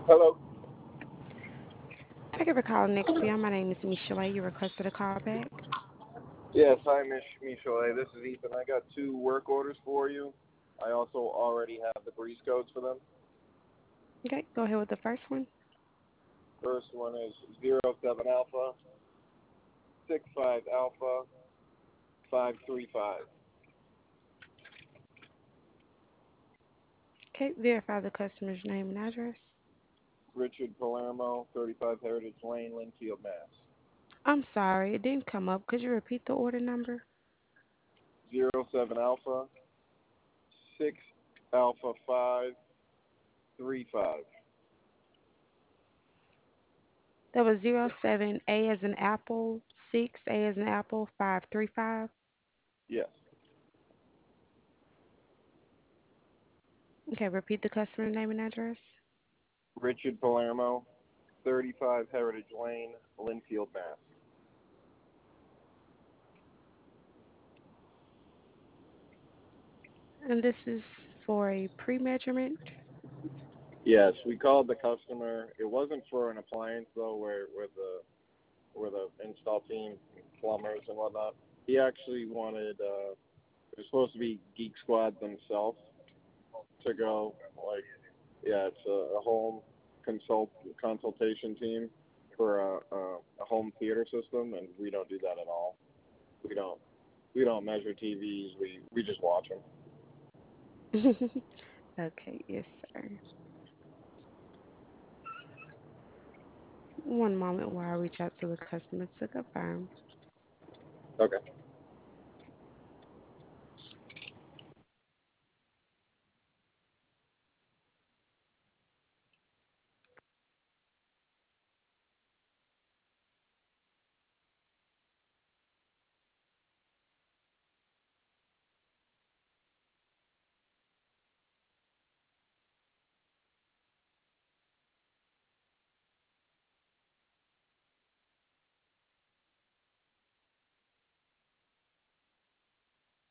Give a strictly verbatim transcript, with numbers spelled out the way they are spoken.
Hello. Thank you for calling Nexium. My name is Michelle. You requested a call back. Yes, hi, Miss Michelle. This is Ethan. I got two work orders for you. I also already have the breeze codes for them. Okay, go ahead with the first one. First one is zero seven Alpha six five Alpha five three five. Okay, verify the customer's name and address. Richard Palermo, thirty-five Heritage Lane, Linfield, Mass. I'm sorry, it didn't come up. Could you repeat the order number? Zero seven Alpha six Alpha five three five. That was zero seven A as in apple, six A as in apple, five three five. Yes. Okay, repeat the customer name and address. Richard Palermo, thirty-five Heritage Lane, Linfield, Mass. And this is for a pre-measurement. Yes, we called the customer. It wasn't for an appliance though, where where the where the install team, plumbers and whatnot. He actually wanted. Uh, it was supposed to be Geek Squad themselves to go. Like, yeah, it's a, a home consult consultation team for a, a a home theater system, and we don't do that at all. We don't we don't measure T Vs. We we just watch them. Okay, yes, sir. One moment while I reach out to the customer to confirm. Okay.